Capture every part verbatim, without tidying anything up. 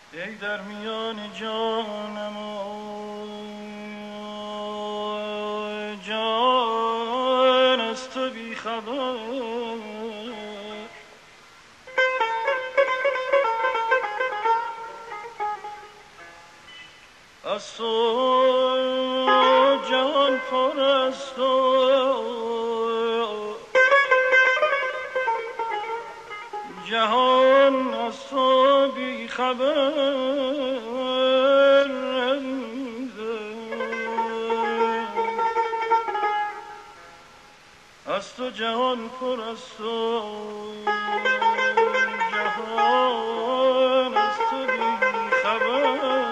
ای در میان جانم و جان از تو بی خبر، از تو جهان پر است و جهان از تو بی خبر، از تو جهان پر است و جهان از تو بی خبر.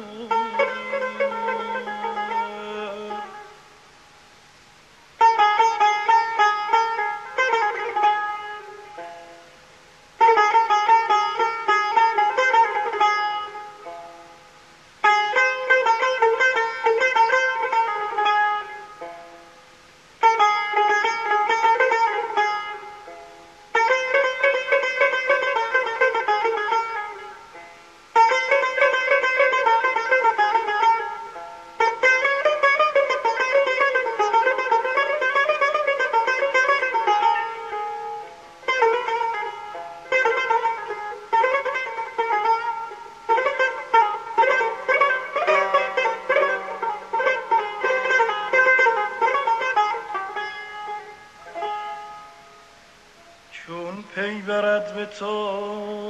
چون پی برد به تو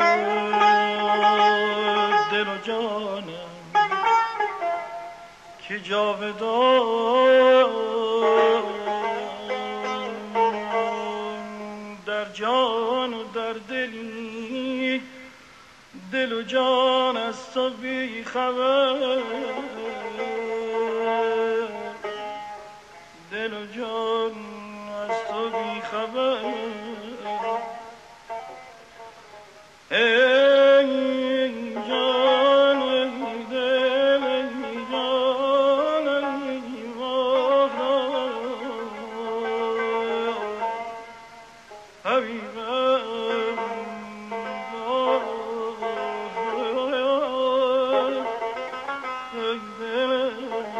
دل و جانم که جاودان در جان و در دلی، دل و جان از تو بی خبر، دل و جان از تو بی خبر. ای جان ای دل ای جان ای وفا حبیبم ای دل.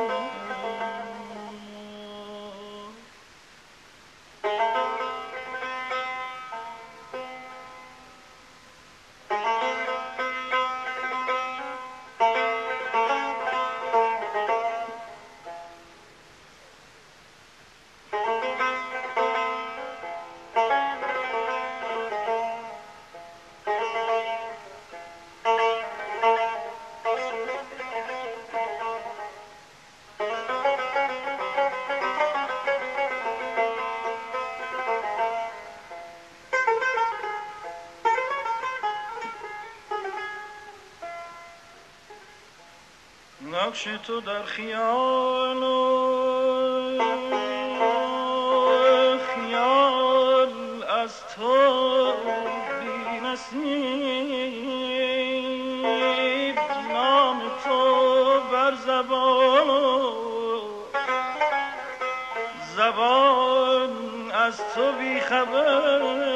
نقش تو در خیال و خیال از تو بی نصیب، نام تو بر زبان و زبان از تو بی خبر.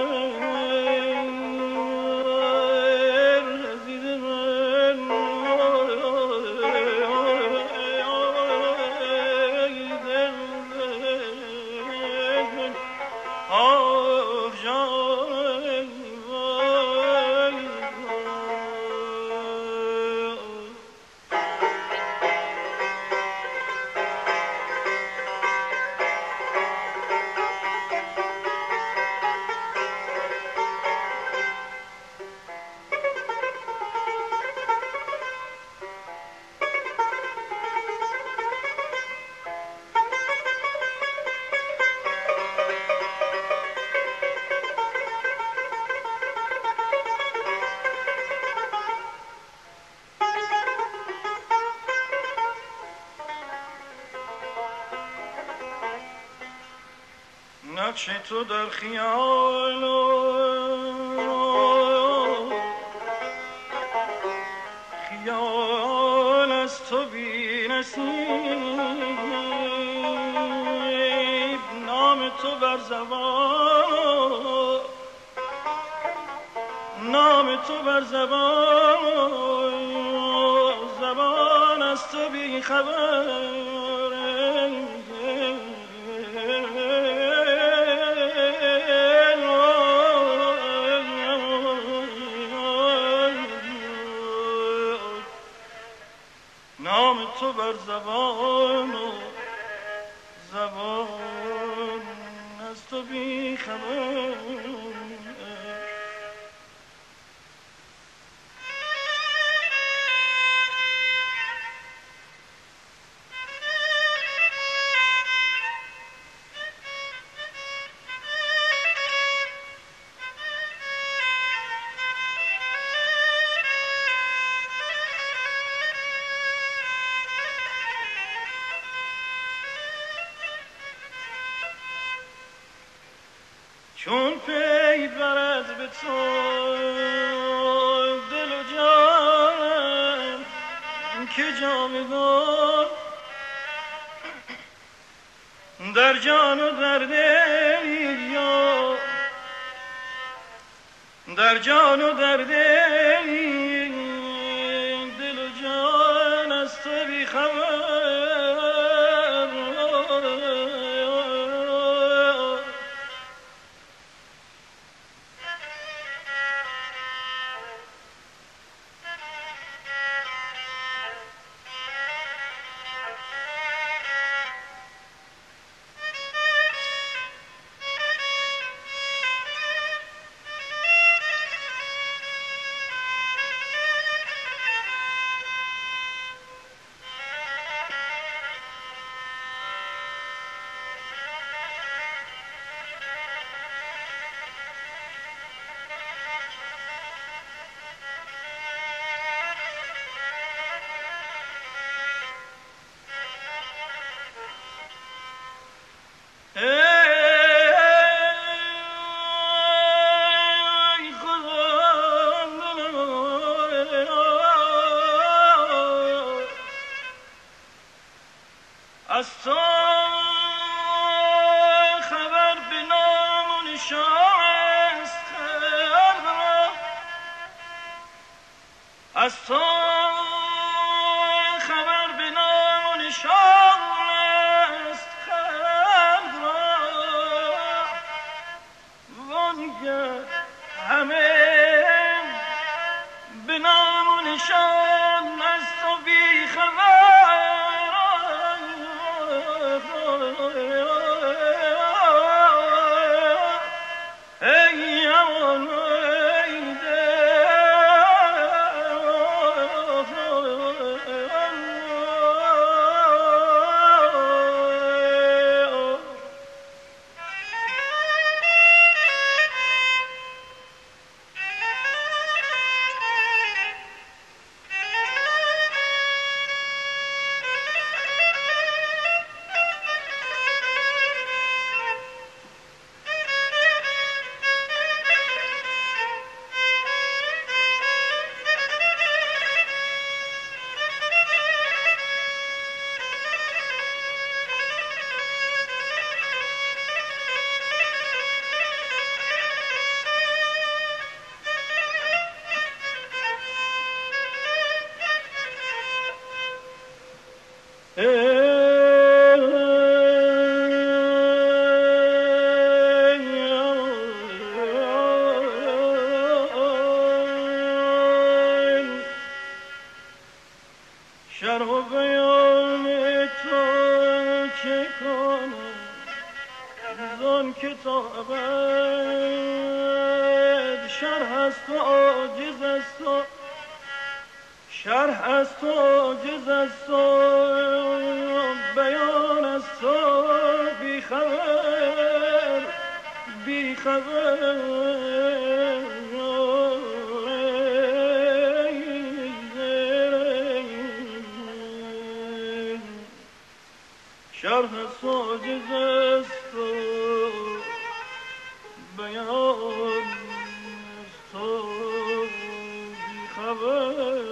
نقش تو در خیال و خیال از تو بی نصیب، نام تو بر زبان، نام تو بر زبان بیخبر نام تو بر زبان و زبان از تو بی خبر چون پی برد به تو دل و جان که جاودان در جان و در دل یا در جان و در دل دل و جان از تو بی خبر از تو خبر به نام و نشان است خلق را از تو خبر به نام و نشان است خلق را وانگه همه به نام و نشان از تو بی خبر شرح و بیان تو چه کنم زان که تا ابد شرح است و عاجز است و شرح است و عاجز است و بیان است و بی خبر بی خبر شرح است و عاجز است و بیان است و بی خبر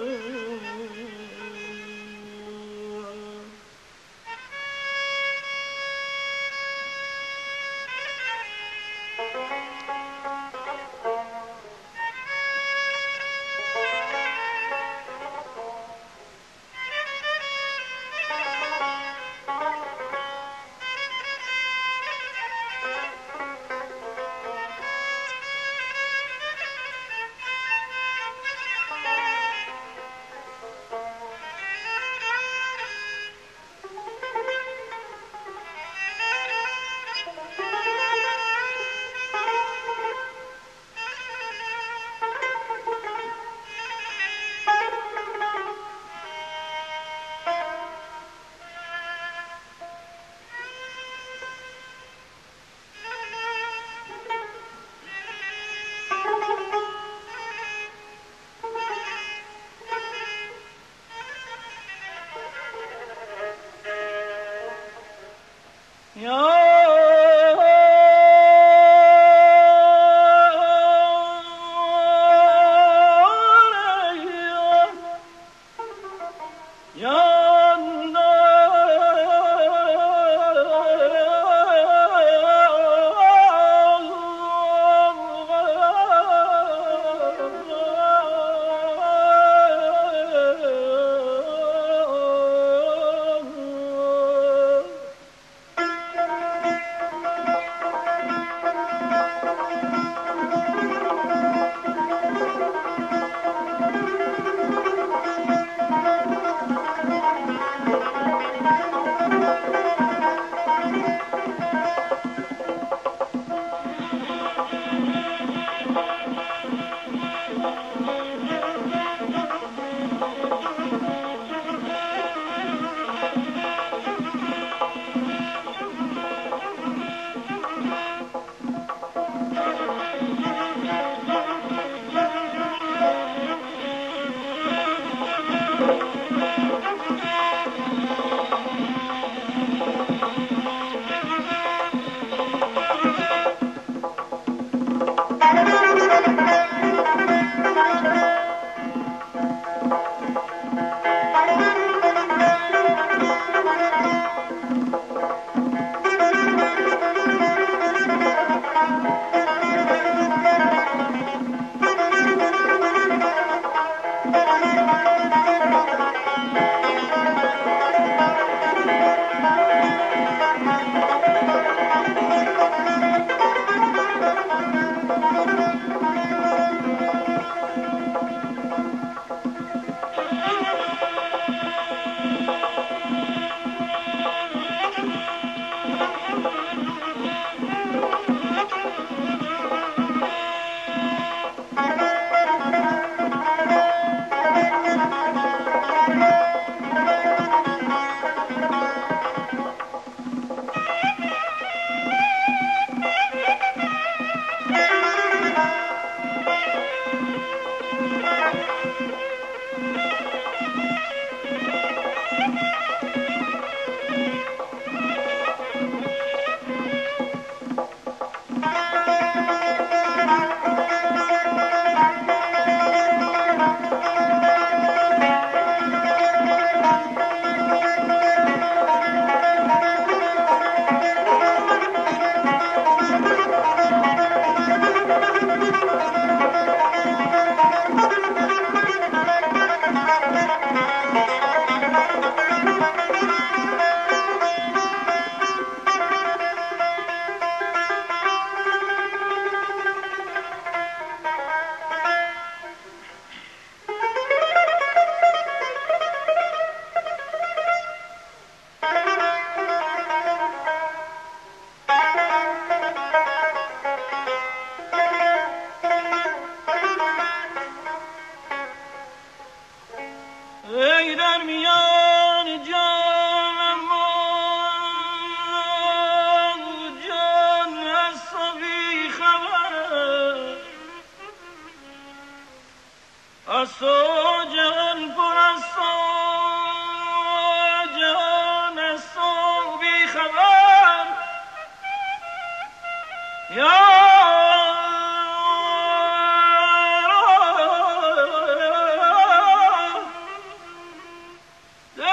Yeah.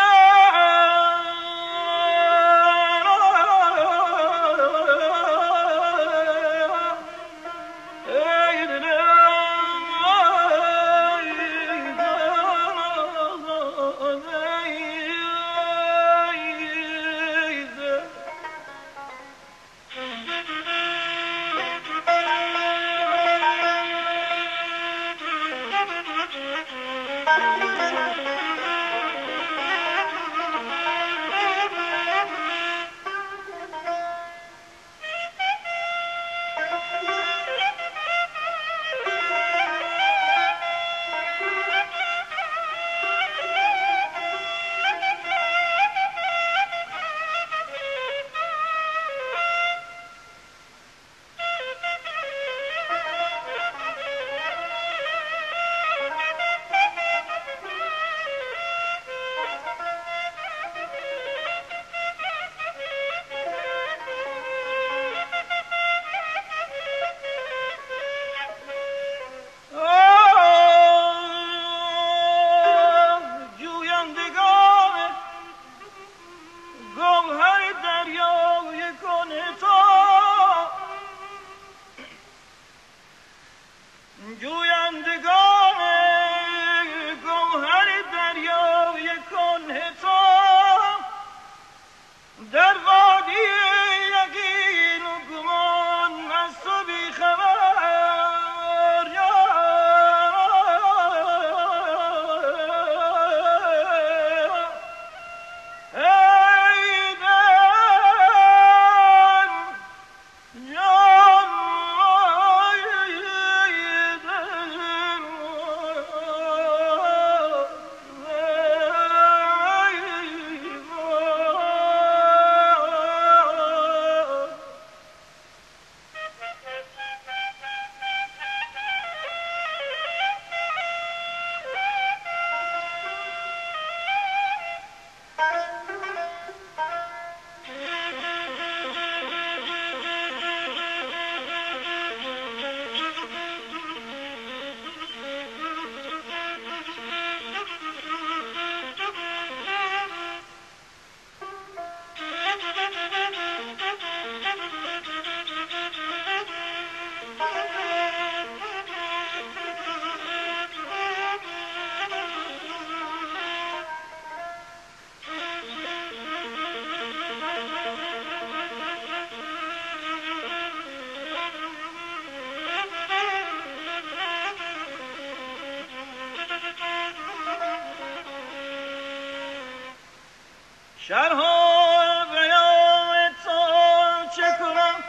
شرح بیان تو چه کنم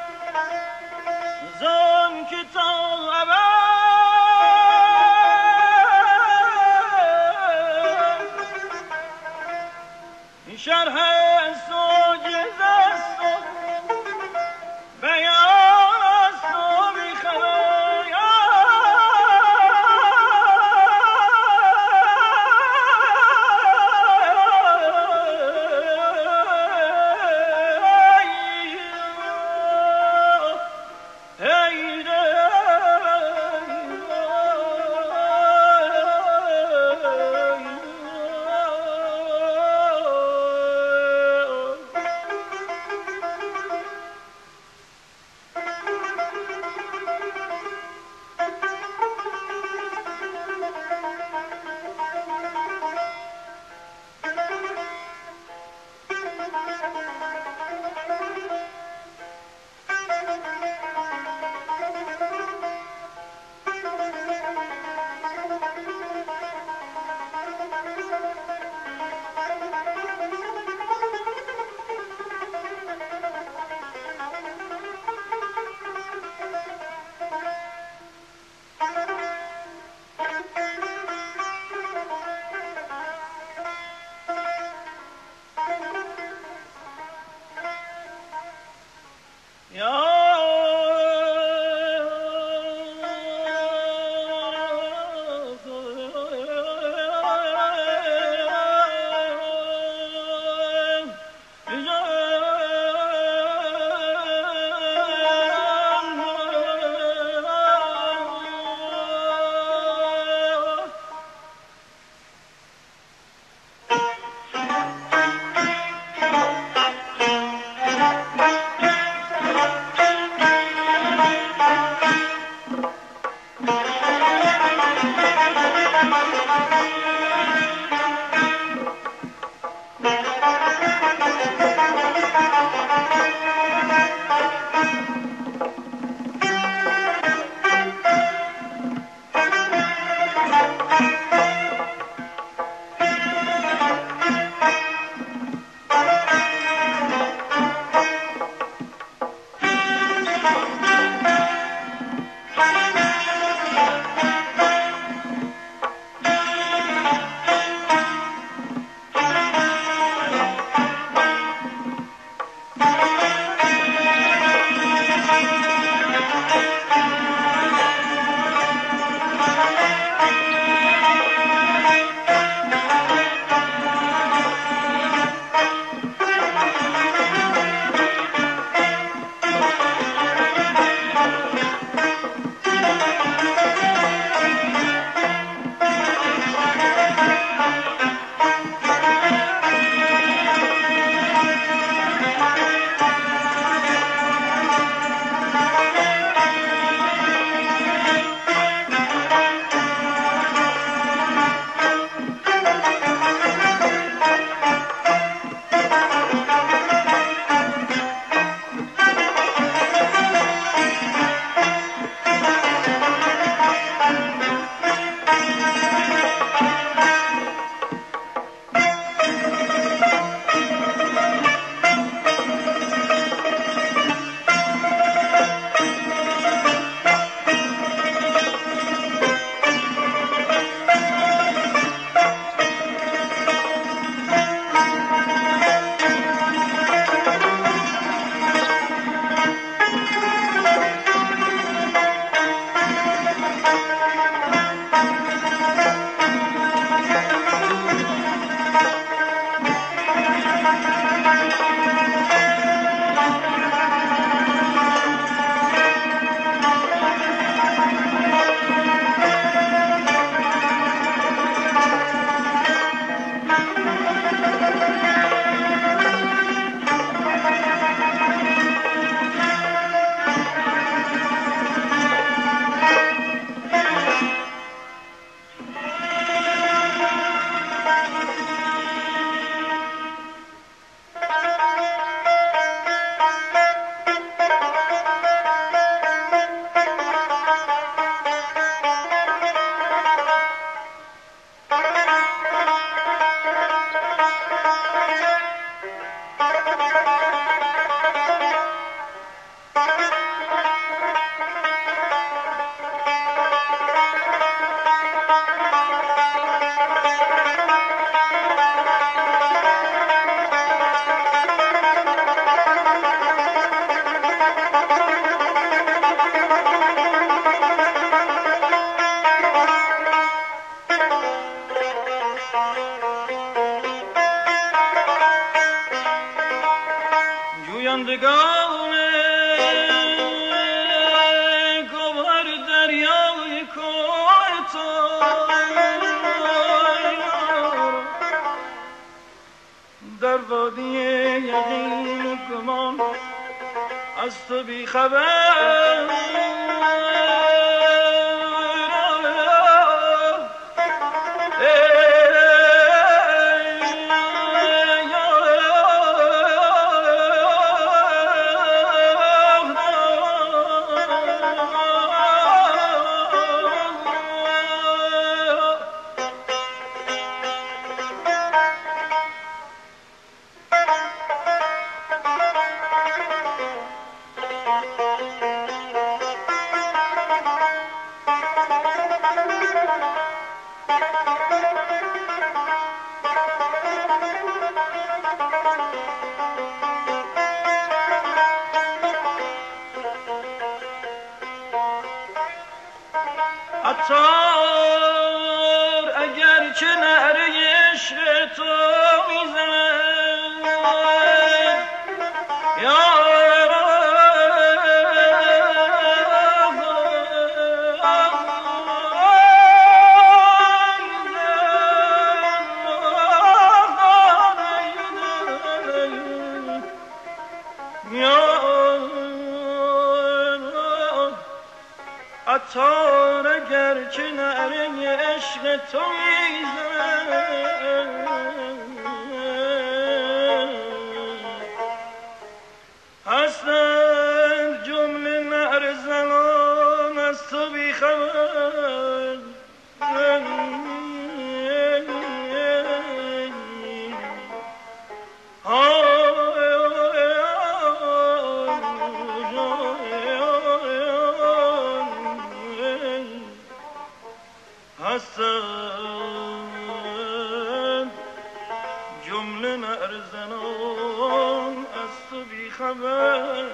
زن که تا ابد این شرح است و جز است و بیان است و بیخبر جویندگان گوهر دریای کوهتان در وادی یقین و گمان از تو بی خبر عطار اگر چه نعره عشق تو میزند یا عطار اگر چه نعره عشق تو میزند هستند جمله نعره زنان از تو بی خبر هستند جمله نعره زنان از تو بی خبر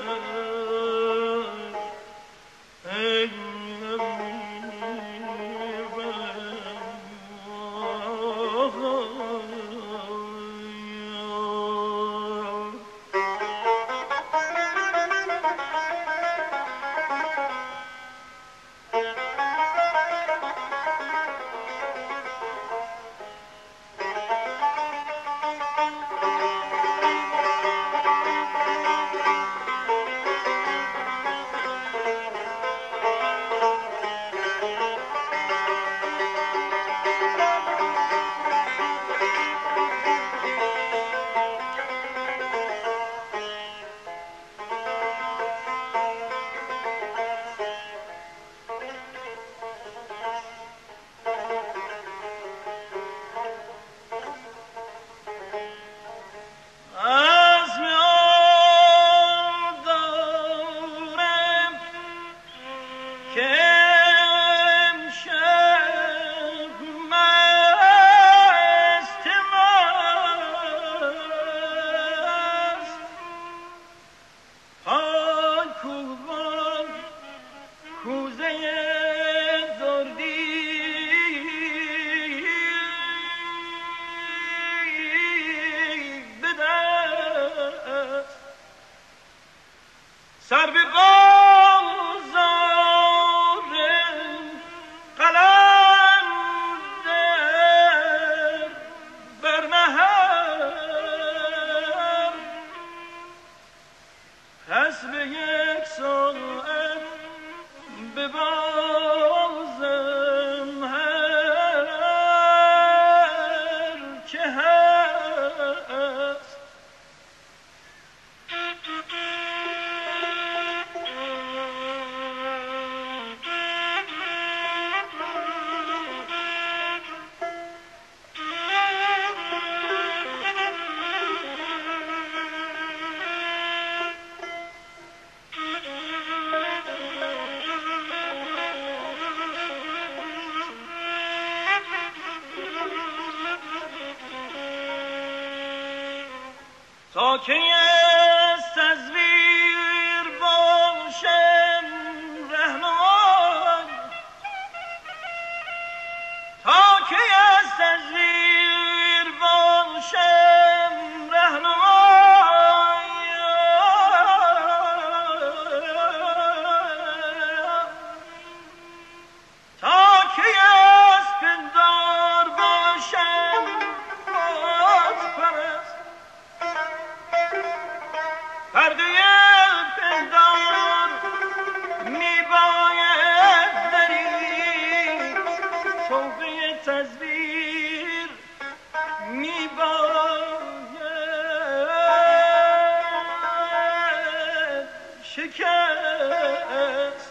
سر به بازار قلم در برنهم پس به یک ساعت به بازم هر چه هست تا که از تصویر باشم رهنمای تا که از تزویر باشم رهنمای تا که از پندار باشم خود پرست پرده پندار می باید دری توبه تزویر می باید شکست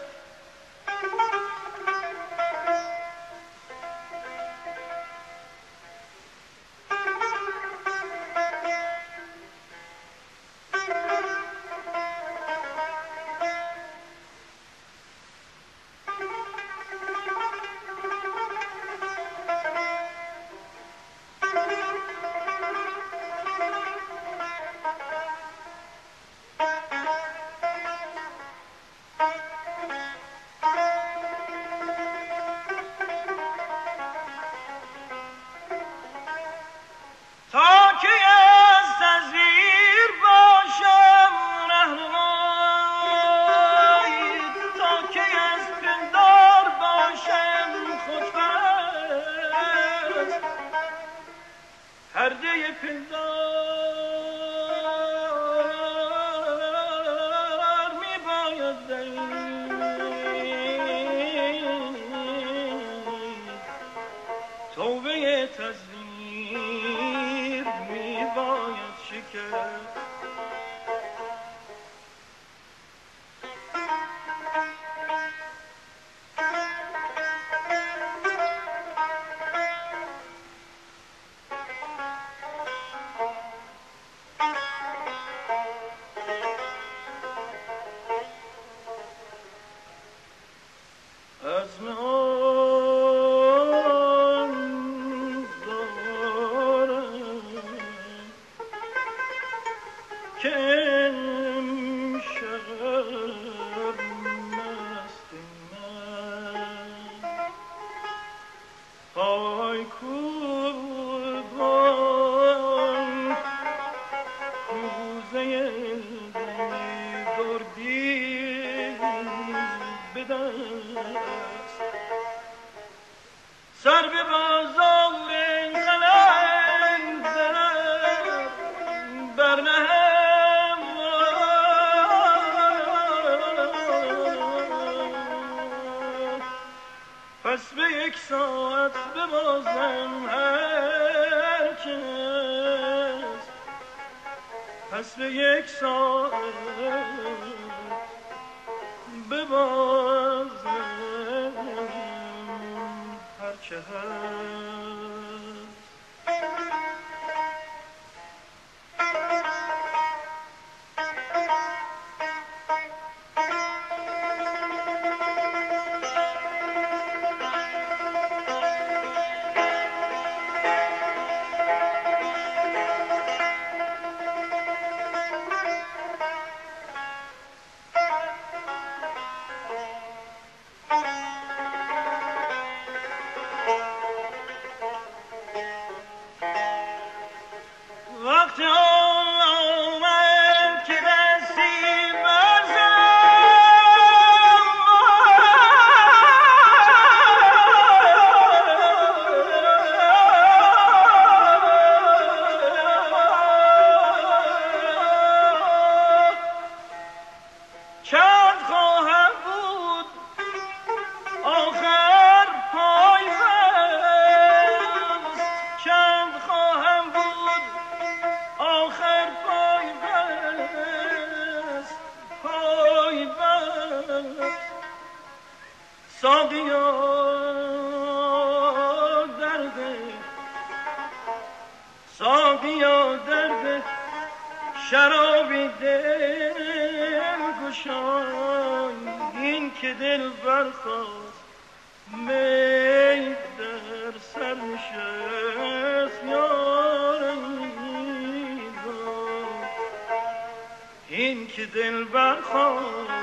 تا که از تزویر باشم رهنمای تا که از پندار باشم خودپرست پرده پندار می باید دید توبه تزویر می باید شکست عزم آن دارم که امشب مست من پای کوبان کوزه دردی بدست سر به بازار قلندر برنهم پس به یک ساعت ببازم هر کس پس به یک ساعت ببازم هر چه هست وقت آمد که دستی چند خواهم بود آخر پایبست چند خواهم بود آخر پایبست پایبست ساقیا درده ساقیا درده شرابی دل گشای این که دل برخواست می در سر نشست یاری این که دل برخواست